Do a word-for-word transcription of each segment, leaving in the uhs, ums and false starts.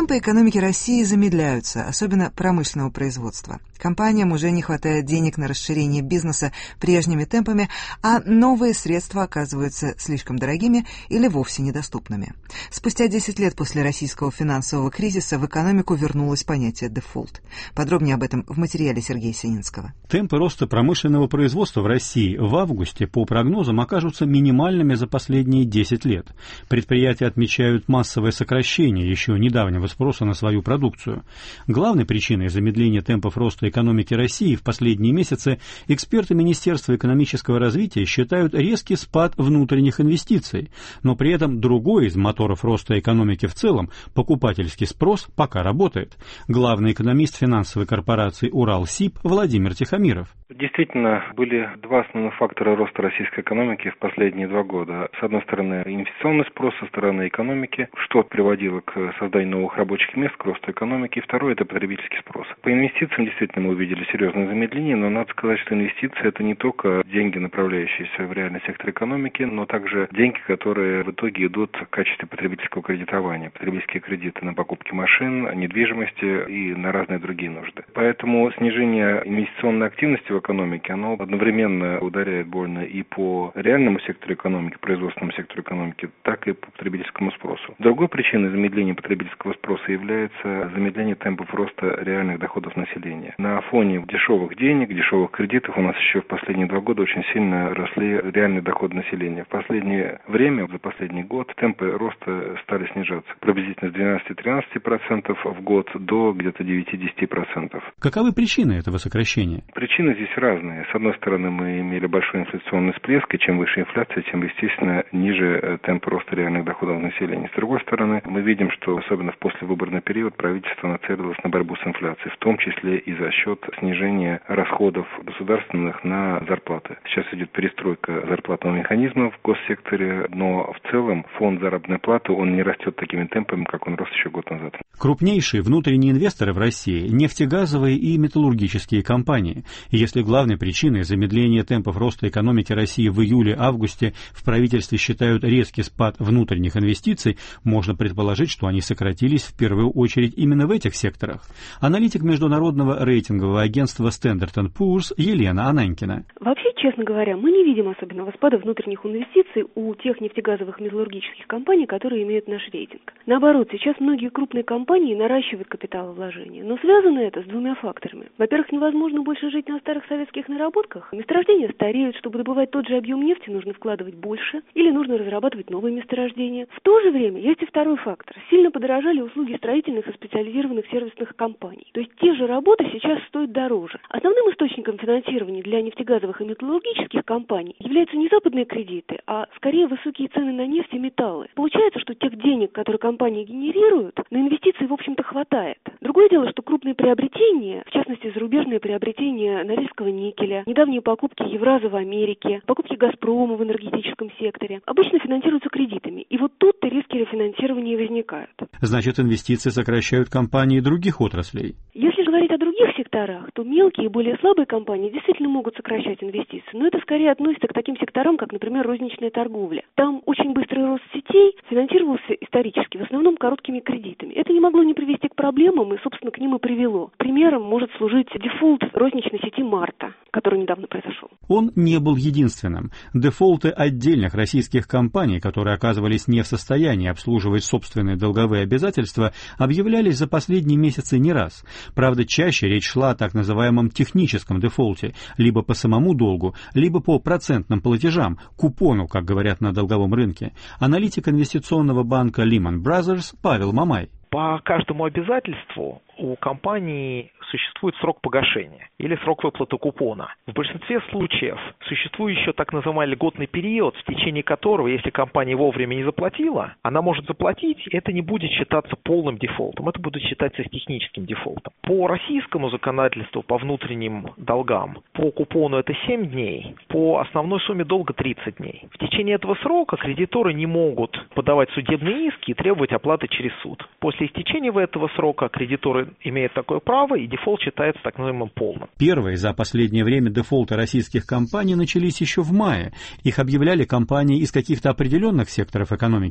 Темпы экономики России замедляются, особенно промышленного производства. Компаниям уже не хватает денег на расширение бизнеса прежними темпами, а новые средства оказываются слишком дорогими или вовсе недоступными. Спустя десять лет после российского финансового кризиса в экономику вернулось понятие «дефолт». Подробнее об этом в материале Сергея Сининского. Темпы роста промышленного производства в России в августе, по прогнозам, окажутся минимальными за последние десять лет. Предприятия отмечают массовое сокращение еще недавнего спроса на свою продукцию. Главной причиной замедления темпов роста экономики России в последние месяцы эксперты Министерства экономического развития считают резкий спад внутренних инвестиций, но при этом другой из моторов роста экономики в целом, покупательский спрос, пока работает. Главный экономист финансовой корпорации «Уралсиб» Владимир Тихомиров. Действительно, были два основных фактора роста российской экономики в последние два года. С одной стороны, инвестиционный спрос со стороны экономики, что приводило к созданию новых рабочих мест, к росту экономики. И второе – это потребительский спрос. По инвестициям действительно мы увидели серьезное замедление, но надо сказать, что инвестиции – это не только деньги, направляющиеся в реальный сектор экономики, но также деньги, которые в итоге идут в качестве потребительского кредитования. Потребительские кредиты на покупки машин, недвижимости и на разные другие нужды. Поэтому снижение инвестиционной активности в экономике, оно одновременно ударяет больно и по реальному сектору экономики, производственному сектору экономики, так и по потребительскому спросу. Другой причиной замедления потребительского спроса является замедление темпов роста реальных доходов населения. На фоне дешевых денег, дешевых кредитов у нас еще в последние два года очень сильно росли реальные доходы населения. В последнее время, за последний год, темпы роста стали снижаться. Приблизительно с двенадцати-тринадцати процентов в год до где-то девяти-десяти процентов. Каковы причины этого сокращения? Причины здесь разные. С одной стороны, мы имели большой инфляционный всплеск, и чем выше инфляция, тем, естественно, ниже темп роста реальных доходов населения. С другой стороны, мы видим, что особенно в послевыборный период правительство нацелилось на борьбу с инфляцией, в том числе и за счет снижения расходов государственных на зарплаты. Сейчас идет перестройка зарплатного механизма в госсекторе, но в целом фонд заработной платы, он не растет такими темпами, как он рос еще год назад. Крупнейшие внутренние инвесторы в России – нефтегазовые и металлургические компании. Если главной причиной замедления темпов роста экономики России в июле-августе в правительстве считают резкий спад внутренних инвестиций, можно предположить, что они сократились в первую очередь именно в этих секторах. Аналитик международного рейтингового агентства Standard энд Poor's Елена Ананькина. Вообще, честно говоря, мы не видим особенного спада внутренних инвестиций у тех нефтегазовых металлургических компаний, которые имеют наш рейтинг. Наоборот, сейчас многие крупные компании наращивают капиталовложения, но связано это с двумя факторами. Во-первых, невозможно больше жить на старых советских наработках. Месторождения стареют, чтобы добывать тот же объем нефти, нужно вкладывать больше, или нужно разрабатывать новые месторождения. В то же время есть и второй фактор. Сильно подорожали услуги строительных и специализированных сервисных компаний. То есть те же работы сейчас стоят дороже. Основным источником финансирования для нефтегазовых и металлургических компаний являются не западные кредиты, а скорее высокие цены на нефть и металлы. Получается, что тех денег, которые компании генерируют, на инвестиции, в общем-то, хватает. Другое дело, что крупные приобретения, в частности, зарубежные приобретения норильского никеля, недавние покупки Евраза в Америке, покупки Газпрома в энергетическом секторе, обычно финансируются кредитами. И вот тут-то риски рефинансирования возникают. Значит, инвестиции сокращают компании других отраслей? Если говорить о других секторах, то мелкие и более слабые компании действительно могут сокращать инвестиции. Но это скорее относится к таким секторам, как, например, розничная торговля. Там очень быстрый рост сетей финансировался исторически в основном короткими кредитами. Это не могло не привести к проблемам, и, собственно, к ним и привело. Примером может служить дефолт розничной сети «Марта», который недавно произошел. Он не был единственным. Дефолты отдельных российских компаний, которые оказывались не в состоянии обслуживать собственные долговые обязательства, объявлялись за последние месяцы не раз. Правда, чаще речь шла о так называемом техническом дефолте, либо по самому долгу, либо по процентным платежам, купону, как говорят на долговом рынке. Аналитик инвестиционного банка Lehman Brothers Павел Мамай. По каждому обязательству у компании существует срок погашения или срок выплаты купона. В большинстве случаев существует еще так называемый льготный период, в течение которого, если компания вовремя не заплатила, она может заплатить, и это не будет считаться полным дефолтом, это будет считаться техническим дефолтом. По российскому законодательству, по внутренним долгам, по купону это семь дней, по основной сумме долга тридцать дней. В течение этого срока кредиторы не могут подавать судебные иски и требовать оплаты через суд. После истечения этого срока кредиторы имеют такое право, и дефолт считается так называемым полным. Первые за последнее время дефолты российских компаний начались еще в мае. Их объявляли компании из каких-то определенных секторов экономики. В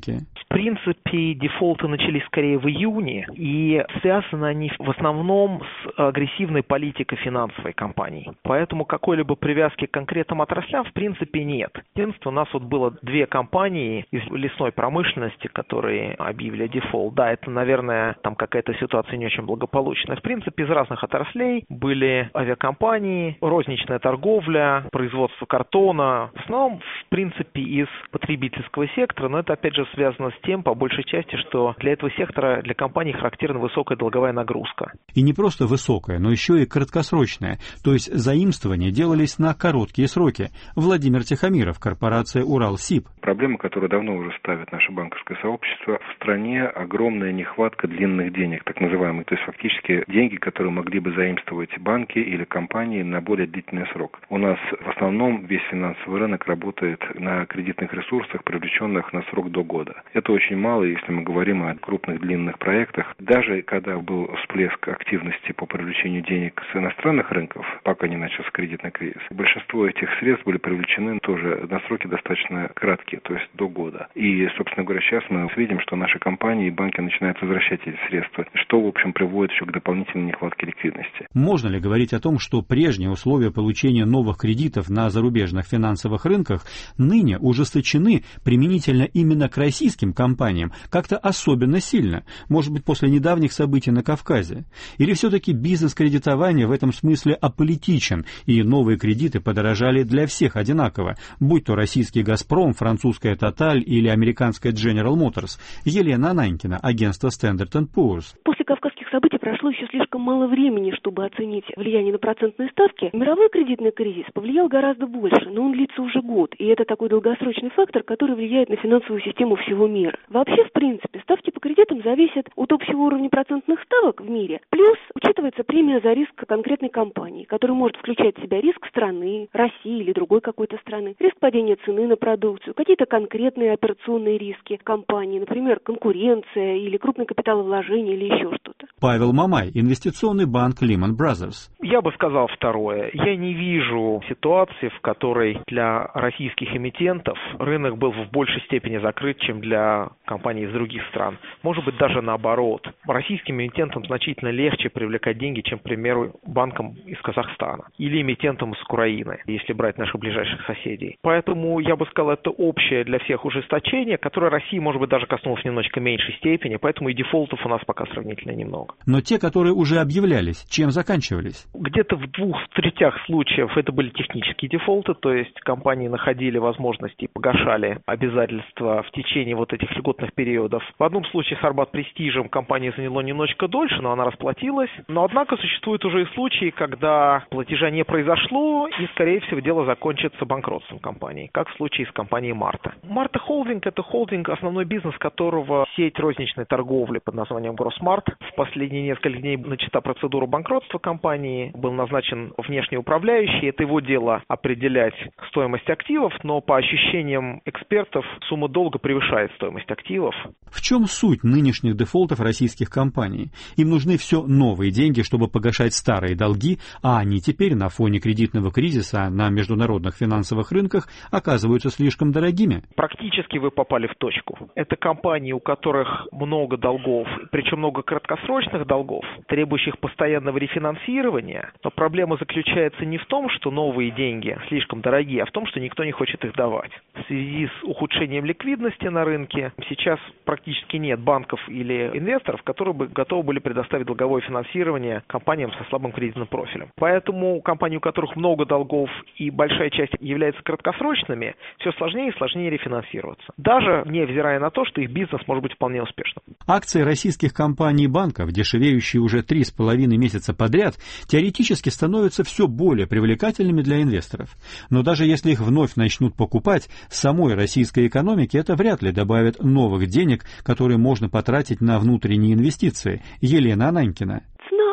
В принципе, дефолты начались скорее в июне, и связаны они в основном с агрессивной политикой финансовой компании. Поэтому какой-либо привязки к конкретным отраслям в принципе нет. Единственное, у нас вот было две компании из лесной промышленности, которые объявили дефолт. Да, это, наверное, там какая-то ситуация не очень благополучная. В принципе, из разных отраслей были авиакомпании, розничная торговля, производство картона. В основном, в принципе, из потребительского сектора, но это, опять же, связано с тем, по большей части, что для этого сектора, для компаний характерна высокая долговая нагрузка. И не просто высокая, но еще и краткосрочная, то есть заимствования делались на короткие сроки. Владимир Тихомиров, корпорация «Уралсиб». Проблема, которую давно уже ставит наше банковское сообщество, в стране огромная нехватка длинных денег, так называемых, то есть фактически деньги, которые могли бы заимствовать банки или компании на более длительный срок. У нас в основном весь финансовый рынок работает на кредитных ресурсах, привлеченных на срок до года. Это очень мало, если мы говорим о крупных длинных проектах. Даже когда был всплеск активности по привлечению денег с иностранных рынков, пока не начался кредитный кризис, большинство этих средств были привлечены тоже на сроки достаточно краткие, то есть до года. И, собственно говоря, сейчас мы видим, что наши компании и банки начинают возвращать эти средства, что, в общем, приводит еще к дополнительной нехватке ликвидности. Можно ли говорить о том, что прежние условия получения новых кредитов на зарубежных финансовых рынках ныне ужесточены применительно именно к российским компаниям как-то особенно сильно, может быть, после недавних событий на Кавказе? Или все-таки бизнес кредитования в этом смысле аполитичен, и новые кредиты подорожали для всех одинаково, будь то российский «Газпром», французская «Тоталь» или американская «Дженерал Моторс»? Елена Ананькина, агентство Standard энд Poor's. После кавказских событий прошло еще слишком мало времени, чтобы оценить влияние на процентные ставки. Мировой кредитный кризис повлиял гораздо больше, но он длится уже год, и это такой долгосрочный фактор, который влияет на финансовую систему всего мира. Вообще, в принципе, ставки по кредитам зависят от общего уровня процентных ставок в мире, плюс учитывается премия за риск конкретной компании, который может включать в себя риск страны, России или другой какой-то страны, риск падения цены на продукцию, какие-то конкретные операционные риски компании, например, конкуренция или крупное капиталовложение или еще что-то. Павел Мамай, инвестиционный банк Lehman Brothers. Я бы сказал второе. Я не вижу ситуации, в которой для российских эмитентов рынок был в большей степени закрыт, чем для компаний из других стран. Может быть, даже наоборот. Российским эмитентам значительно легче привлекать деньги, чем, к примеру, банкам из Казахстана или эмитентам из Украины, если брать наших ближайших соседей. Поэтому я бы сказал, это общее для всех ужесточение, которое России, может быть, даже коснулось в немножечко меньшей степени, поэтому и дефолтов у нас пока сравнительно немного. Но те, которые уже объявлялись, чем заканчивались? Где-то в двух-третях случаев это были технические дефолты, то есть компании находили возможности и погашали обязательства в течение вот этих льготных периодов. В одном случае с Арбат Престижем компания заняло немножечко дольше, но она расплатилась. Но, однако, существуют уже и случаи, когда платежа не произошло, и, скорее всего, дело закончится банкротством компании, как в случае с компанией Марта. Марта Холдинг – это холдинг, основной бизнес которого сеть розничной торговли под названием Гроссмарт. В последние несколько дней начата процедура банкротства компании, был назначен внешний управляющий. Это его дело определять стоимость активов, но по ощущениям экспертов сумма долга превышает стоимость активов. В чем суть нынешних дефолтов российских компаний? Им нужны все новые деньги, чтобы погашать старые долги, а они теперь на фоне кредитного кризиса на международных финансовых рынках оказываются слишком дорогими. Практически вы попали в точку. Это компании, у которых много долгов, причем много краткосрочных долгов, требующих постоянного рефинансирования. Но проблема заключается не в том, что новые деньги слишком дорогие, а в том, что никто не хочет их давать. В связи с ухудшением ликвидности на рынке сейчас практически нет банков или инвесторов, которые бы готовы были предоставить долговое финансирование компаниям со слабым кредитным профилем. Поэтому компании, у которых много долгов и большая часть является краткосрочными, все сложнее и сложнее рефинансироваться. Даже невзирая на то, что их бизнес может быть вполне успешным. Акции российских компаний и банков, дешевеющие уже три с половиной месяца подряд, теоретически становятся все более привлекательными для инвесторов. Но даже если их вновь начнут покупать, самой российской экономике это вряд ли добавит новых денег, которые можно потратить на внутренние инвестиции. Елена Ананькина. Цена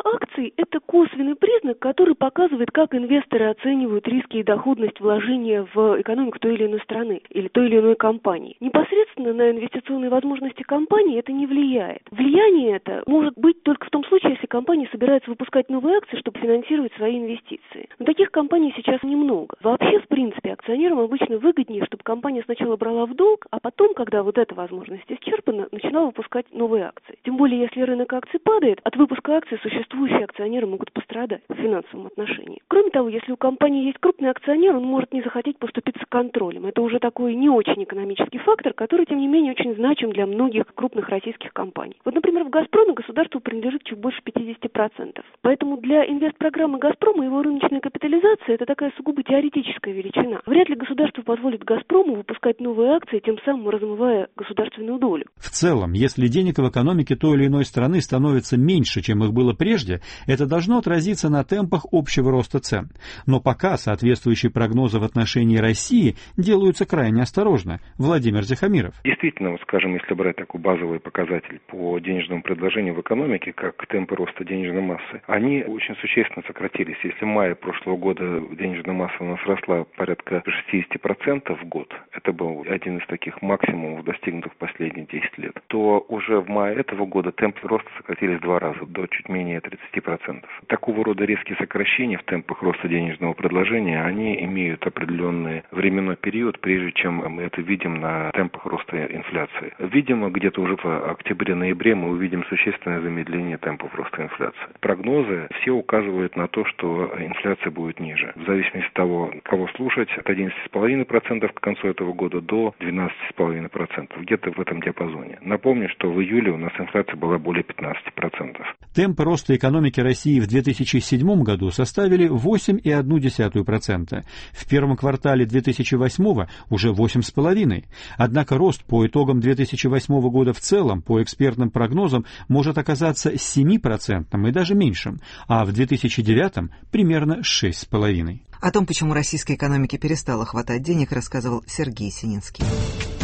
акций – это косвенный признак, который показывает, как инвесторы оценивают риски и доходность вложения в экономику той или иной страны или той или иной компании. Непосредственно на инвестиционные возможности компании это не влияет. Влияние это может быть только в том случае, если компания собирается выпускать новые акции, чтобы финансировать свои инвестиции. Но таких компаний сейчас немного. Вообще, в принципе, акционерам обычно выгоднее, чтобы компания сначала брала в долг, а потом, когда вот эта возможность исчерпана, начинала выпускать новые акции. Тем более, если рынок акций падает, от выпуска акций существующие акционеры могут пострадать в финансовом отношении. Кроме того, если у компании есть крупный акционер, он может не захотеть поступиться контролем. Это уже такой не очень экономический фактор, который, тем не менее, очень значим для многих крупных российских компаний. Вот, например, в «Газпроме» государству принадлежит чуть больше пятьдесят процентов. Поэтому для инвестпрограммы «Газпрома» его рыночная капитализация – это такая сугубо теоретическая величина. Вряд ли государство позволит «Газпрому» выпускать новые акции, тем самым размывая государственную долю. В целом, если денег в экономике той или иной страны становится меньше, чем их было прежде, это должно отразиться на темпах общего роста цен. Но пока соответствующие прогнозы в отношении России делаются крайне осторожно. Владимир Зихомиров. Действительно, вот, скажем, если брать такой базовый показатель по денежному предложению в экономике, как темпы роста денежной массы, они очень существенно сократились. Если в мае прошлого года денежная масса у нас росла порядка шестьдесят процентов в год, это был один из таких максимумов, достигнутых в последние десять лет, то уже в мае этого года темпы роста сократились в два раза, до чуть менее тридцать процентов. Такого рода резкие сокращения в темпах роста денежного предложения, они имеют определенный временной период, прежде чем мы это видим на темпах роста инфляции. Видимо, где-то уже в октябре-ноябре мы увидим существенное замедление темпов роста инфляции. Прогнозы все указывают на то, что инфляция будет ниже. В зависимости от того, кого слушать, от одиннадцати целых пяти десятых процента к концу этого года до двенадцати целых пяти десятых процента. Где-то в этом диапазоне. Напомню, что в июле у нас инфляция была более пятнадцати процентов. Темпы роста экономики России в две тысячи седьмом году составили восемь целых одну десятую процента. В первом квартале две тысячи восьмого уже восемь целых пять десятых процента. Однако рост по итогам две тысячи восьмого года в целом, по экспертным прогнозам, может оказаться семь процентов и даже меньшим, а в две тысячи девятом примерно шесть целых пять десятых процента. О том, почему российской экономике перестало хватать денег, рассказывал Сергей Сининский.